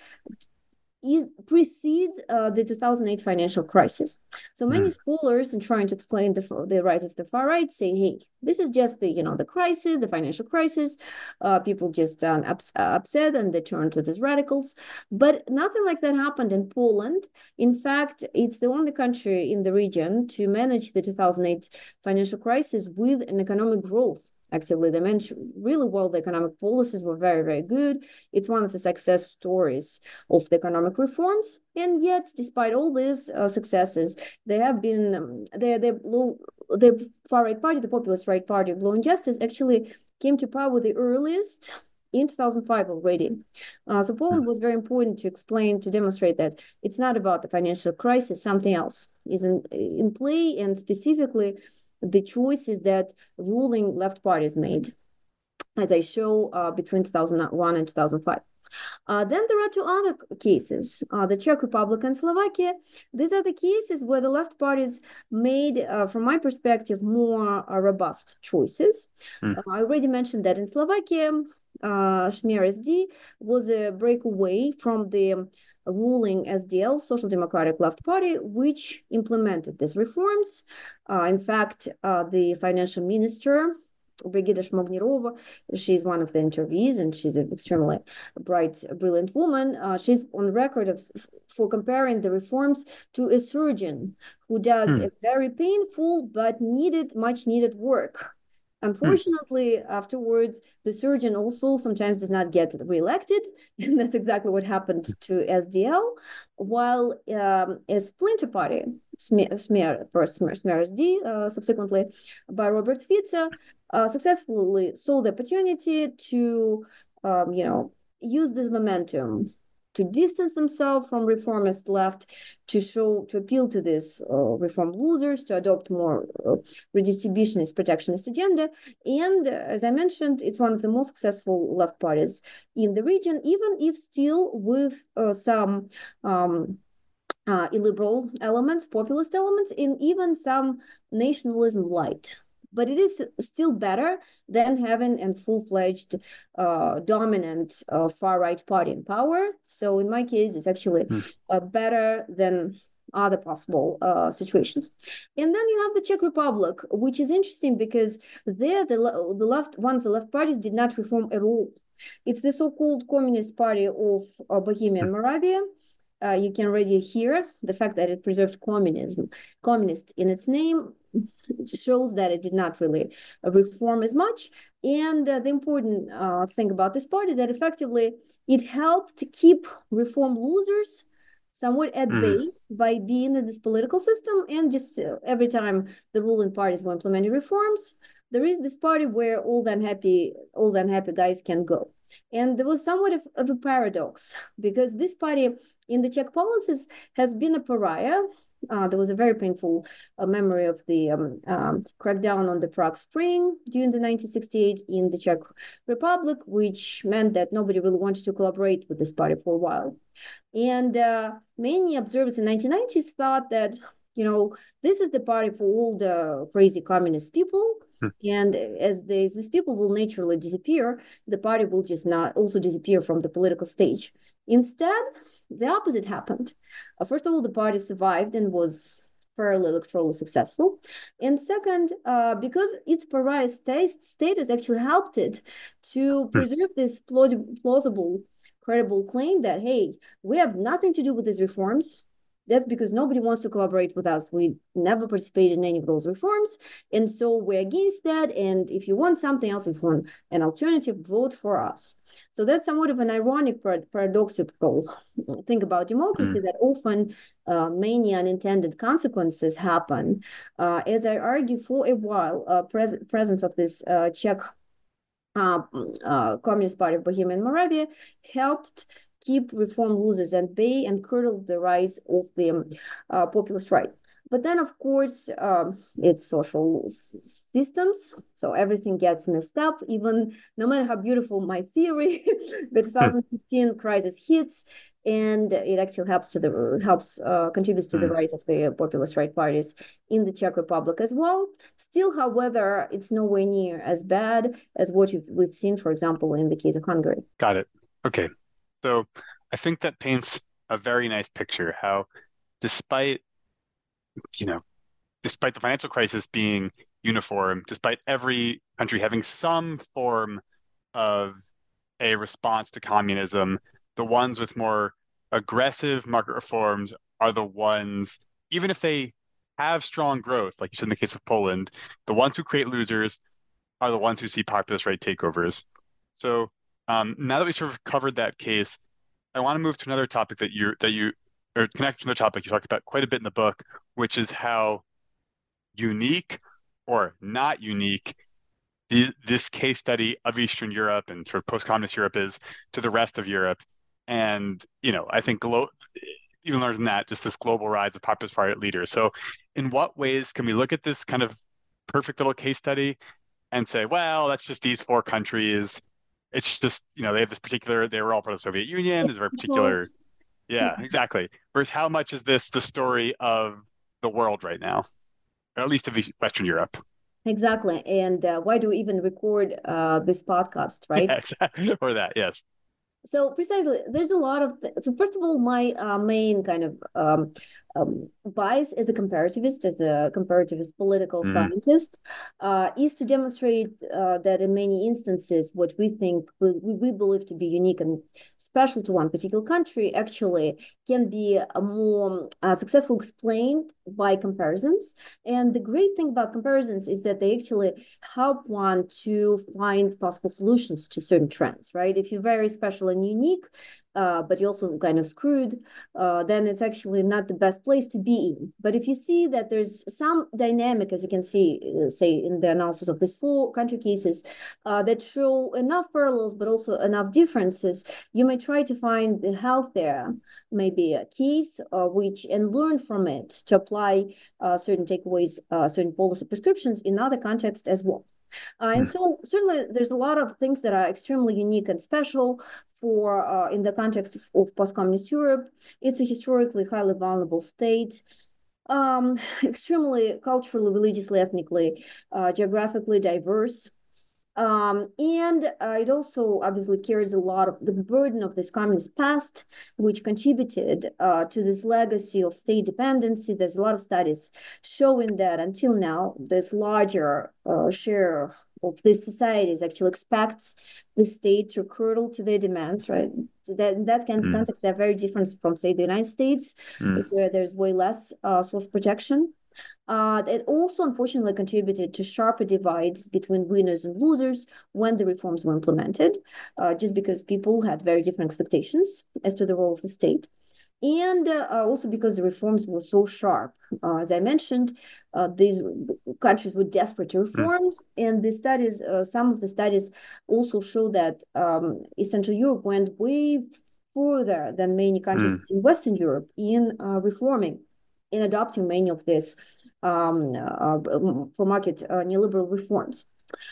precedes the 2008 financial crisis. So many scholars, in trying to explain the rise of the far right, say, "Hey, this is just the crisis, the financial crisis. People just upset and they turn to these radicals." But nothing like that happened in Poland. In fact, it's the only country in the region to manage the 2008 financial crisis with an economic growth. Actually, they mentioned really well the economic policies were very, very good. It's one of the success stories of the economic reforms. And yet, despite all these successes, they have been, the far right party, the populist right party of Law and Justice, actually came to power the earliest in 2005 already. So Poland was very important to explain, to demonstrate that it's not about the financial crisis, something else is in play, and specifically the choices that ruling left parties made, as I show between 2001 and 2005. Then there are two other cases, the Czech Republic and Slovakia. These are the cases where the left parties made, from my perspective, more robust choices. I already mentioned that in Slovakia, Smer SD was a breakaway from the ruling SDL, Social Democratic Left Party, which implemented these reforms. In fact, the financial minister, Brigida Shmognerova, she's one of the interviewees, and she's an extremely bright, brilliant woman. She's on record for comparing the reforms to a surgeon who does a very painful but much needed work. Unfortunately, afterwards, the surgeon also sometimes does not get reelected, and that's exactly what happened to SDL, while a splinter party, Smer SD, subsequently by Robert Fico, successfully saw the opportunity to, use this momentum to distance themselves from reformist left, to appeal to these reform losers, to adopt more redistributionist, protectionist agenda. And as I mentioned, it's one of the most successful left parties in the region, even if still with some illiberal elements, populist elements, and even some nationalism light. But it is still better than having a full-fledged dominant far-right party in power. So in my case, it's actually better than other possible situations. And then you have the Czech Republic, which is interesting because there the left, one of the left parties did not reform at all. It's the so-called Communist Party of Bohemia and Moravia. You can already hear the fact that it preserved communist in its name. It shows that it did not really reform as much. And the important thing about this party, that effectively it helped to keep reform losers somewhat at bay by being in this political system. And just every time the ruling parties were implementing reforms, there is this party where all the unhappy guys can go. And there was somewhat of a paradox, because this party in the Czech policies has been a pariah There was a very painful memory of the crackdown on the Prague Spring during the 1968 in the Czech Republic, which meant that nobody really wanted to collaborate with this party for a while. And many observers in the 1990s thought that, this is the party for all the crazy communist people. And as these people will naturally disappear, the party will just not also disappear from the political stage. Instead, the opposite happened. First of all, the party survived and was fairly electorally successful. And second, because its pariah status actually helped it to preserve this plausible, credible claim that, hey, we have nothing to do with these reforms. That's because nobody wants to collaborate with us. We never participated in any of those reforms. And so we're against that. And if you want something else, if you want an alternative, vote for us. So that's somewhat of an ironic, paradoxical thing about democracy, that often many unintended consequences happen. As I argue for a while, presence of this Czech Communist Party of Bohemia and Moravia helped keep reform losers at bay and curtail the rise of the populist right. But then, of course, it's social systems, so everything gets messed up. Even no matter how beautiful my theory, the 2015 crisis hits, and it actually contributes to the rise of the populist right parties in the Czech Republic as well. Still, however, it's nowhere near as bad as what we've seen, for example, in the case of Hungary. Got it. Okay. So I think that paints a very nice picture how despite the financial crisis being uniform, despite every country having some form of a response to communism, the ones with more aggressive market reforms are the ones, even if they have strong growth, like you said in the case of Poland, the ones who create losers are the ones who see populist right takeovers. So now that we sort of covered that case, I want to move to another topic that you or connect to another topic you talked about quite a bit in the book, which is how unique or not unique this case study of Eastern Europe and sort of post-communist Europe is to the rest of Europe. And, I think even larger than that, just this global rise of populist party leaders. So in what ways can we look at this kind of perfect little case study and say, well, that's just these four countries. It's just, they have this particular, they were all part of the Soviet Union. There's a very particular, yeah, exactly. Versus how much is this the story of the world right now, or at least of Western Europe? Exactly. And why do we even record this podcast, right? Yeah, exactly. Or that, yes. So precisely, there's a lot of so first of all, my main kind of bias as a comparativist political scientist is to demonstrate that in many instances, what we think we believe to be unique and special to one particular country actually can be more successful explained by comparisons. And the great thing about comparisons is that they actually help one to find possible solutions to certain trends, right? If you're very special and unique, but you're also kind of screwed, then it's actually not the best place to be in. But if you see that there's some dynamic, as you can see, say in the analysis of these four country cases, that show enough parallels, but also enough differences, you may try to find the health there, maybe a case and learn from it to apply certain takeaways, certain policy prescriptions in other contexts as well. And so certainly there's a lot of things that are extremely unique and special for in the context of post-communist Europe. It's a historically highly vulnerable state, extremely culturally, religiously, ethnically, geographically diverse. And it also obviously carries a lot of the burden of this communist past, which contributed to this legacy of state dependency. There's a lot of studies showing that until now, this larger share of these societies actually expects the state to curtail to their demands, right? So that context, they're very different from, say, the United States, where there's way less social protection. It also unfortunately contributed to sharper divides between winners and losers when the reforms were implemented, just because people had very different expectations as to the role of the state. And also because the reforms were so sharp. As I mentioned, these countries were desperate to reform, and the studies, some of the studies also show that Central Europe went way further than many countries in Western Europe in reforming. in adopting many of these pro-market neoliberal reforms.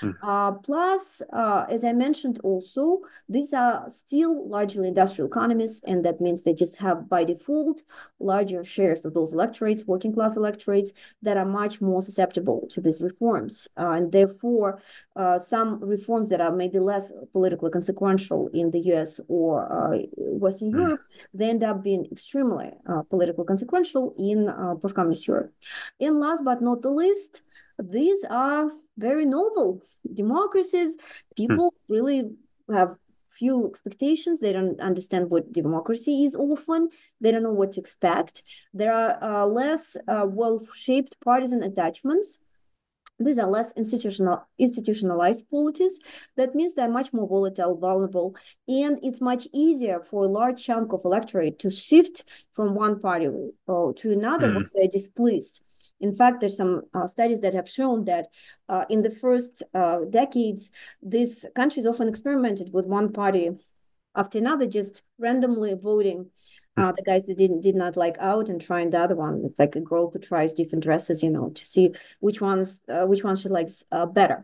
Plus, as I mentioned also, these are still largely industrial economies, and that means they just have by default larger shares of those electorates, working class electorates, that are much more susceptible to these reforms. And therefore, some reforms that are maybe less politically consequential in the US or Western Europe, they end up being extremely politically consequential in post-communist Europe. And last but not the least, these are very novel democracies. People really have few expectations. They don't understand what democracy is often. They don't know what to expect. There are less well-shaped partisan attachments. These are less institutionalized polities. That means they're much more volatile, vulnerable, and it's much easier for a large chunk of electorate to shift from one party to another when they're displeased. In fact, there's some studies that have shown that in the first decades, these countries often experimented with one party after another, just randomly voting the guys that did not like out and trying the other one. It's like a girl who tries different dresses, to see which one she likes better.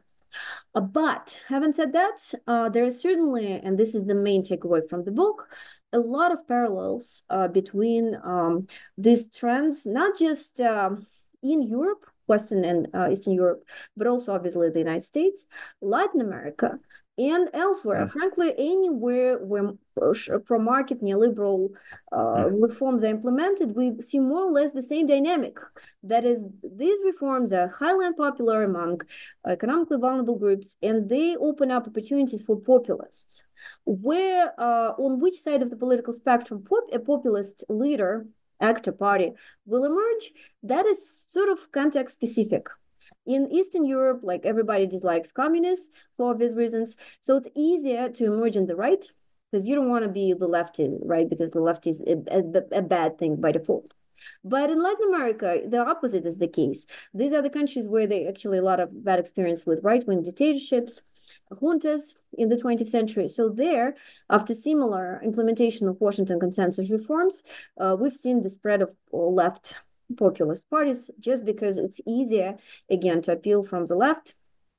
But having said that, there is certainly, and this is the main takeaway from the book, a lot of parallels between these trends, not just in Europe, Western and Eastern Europe, but also obviously the United States, Latin America, and elsewhere. Frankly, anywhere where pro-market neoliberal reforms are implemented, we see more or less the same dynamic. That is, these reforms are highly unpopular among economically vulnerable groups, and they open up opportunities for populists. Where, on which side of the political spectrum a populist leader, actor, party will emerge, that is sort of context specific. In Eastern Europe, like, everybody dislikes communists for obvious reasons, so it's easier to emerge on the right because you don't want to be the lefty, right? Because the left is a bad thing by default. But in Latin America, the opposite is the case. These are the countries where they actually a lot of bad experience with right-wing dictatorships, juntas in the 20th century. So there, after similar implementation of Washington Consensus reforms, we've seen the spread of left populist parties just because it's easier, again, to appeal from the left.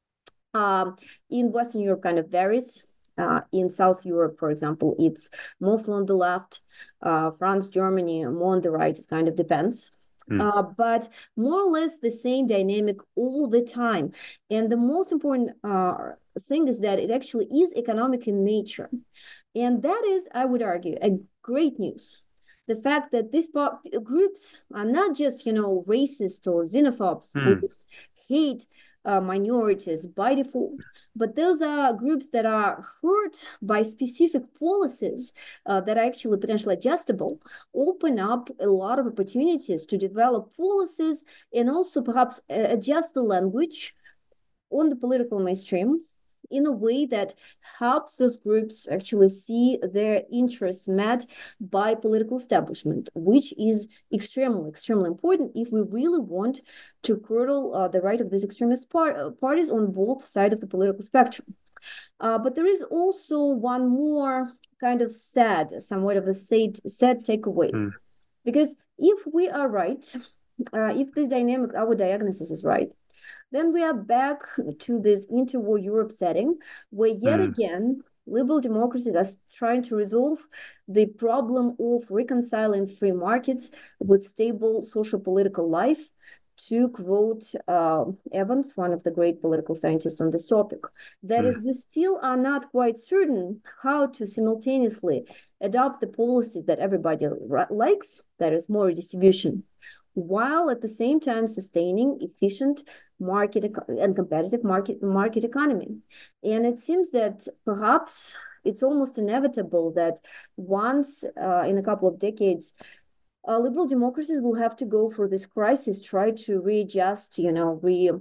In Western Europe, kind of varies. In South Europe, for example, it's mostly on the left. France, Germany, more on the right. It kind of depends. But more or less the same dynamic all the time. And the most important thing is that it actually is economic in nature. And that is, I would argue, a great news. The fact that these groups are not just, racist or xenophobes who just hate minorities by default, but those are groups that are hurt by specific policies that are actually potentially adjustable, open up a lot of opportunities to develop policies and also perhaps adjust the language on the political mainstream in a way that helps those groups actually see their interests met by political establishment, which is extremely, extremely important if we really want to curtail the right of these extremist parties on both sides of the political spectrum. But there is also one more kind of somewhat of a sad takeaway. Because if we are right, if this dynamic, our diagnosis is right, then we are back to this interwar Europe setting where yet again, liberal democracies are trying to resolve the problem of reconciling free markets with stable social political life, to quote Evans, one of the great political scientists on this topic. That is, we still are not quite certain how to simultaneously adopt the policies that everybody likes, that is more redistribution, while at the same time sustaining efficient market and competitive market economy. And it seems that perhaps it's almost inevitable that once in a couple of decades, liberal democracies will have to go for this crisis, try to readjust, realign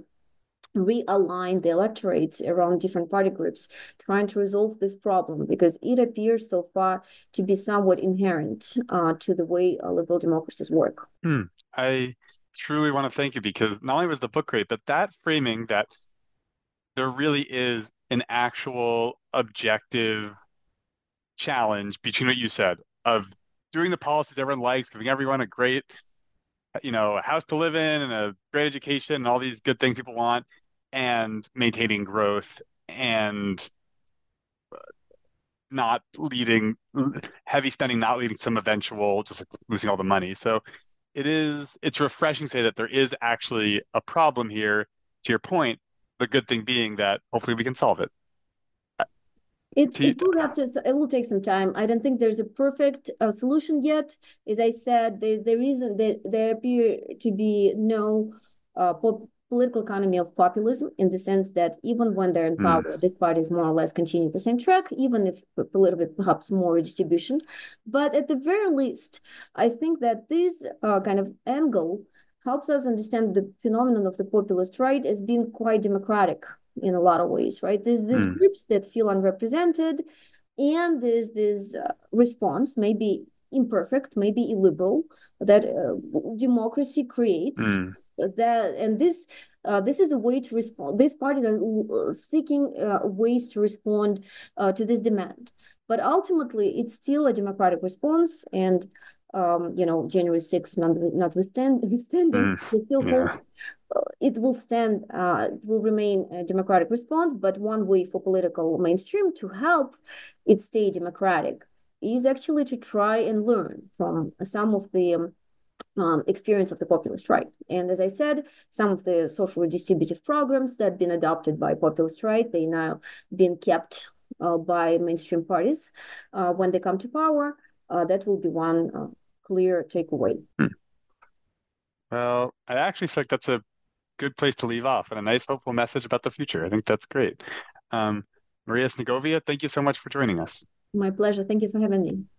the electorates around different party groups, trying to resolve this problem, because it appears so far to be somewhat inherent to the way liberal democracies work. I truly want to thank you, because not only was the book great, but that framing that there really is an actual objective challenge between what you said of doing the policies everyone likes, giving everyone a great a house to live in and a great education and all these good things people want, and maintaining growth and not leading heavy spending, not leading some eventual just like losing all the money. So it's refreshing to say that there is actually a problem here. To your point, the good thing being that hopefully we can solve it. It will take some time. I don't think there's a perfect solution yet. As I said, there appear to be no political economy of populism, in the sense that even when they're in power, these parties more or less continue the same track, even if a little bit perhaps more redistribution. But at the very least, I think that this kind of angle helps us understand the phenomenon of the populist right as being quite democratic in a lot of ways, right? There's these groups that feel unrepresented, and there's this response, maybe imperfect, maybe illiberal, that democracy creates. This is a way to respond. These parties are seeking ways to respond to this demand, but ultimately, it's still a democratic response, and January 6th, notwithstanding, we still hope it will remain a democratic response. But one way for political mainstream to help it stay democratic is actually to try and learn from some of the experience of the populist right. And as I said, some of the social redistributive programs that have been adopted by populist right, they now been kept by mainstream parties when they come to power. That will be one clear takeaway. Well, I actually think that's a good place to leave off and a nice, hopeful message about the future. I think that's great. Maria Snegovia, thank you so much for joining us. My pleasure. Thank you for having me.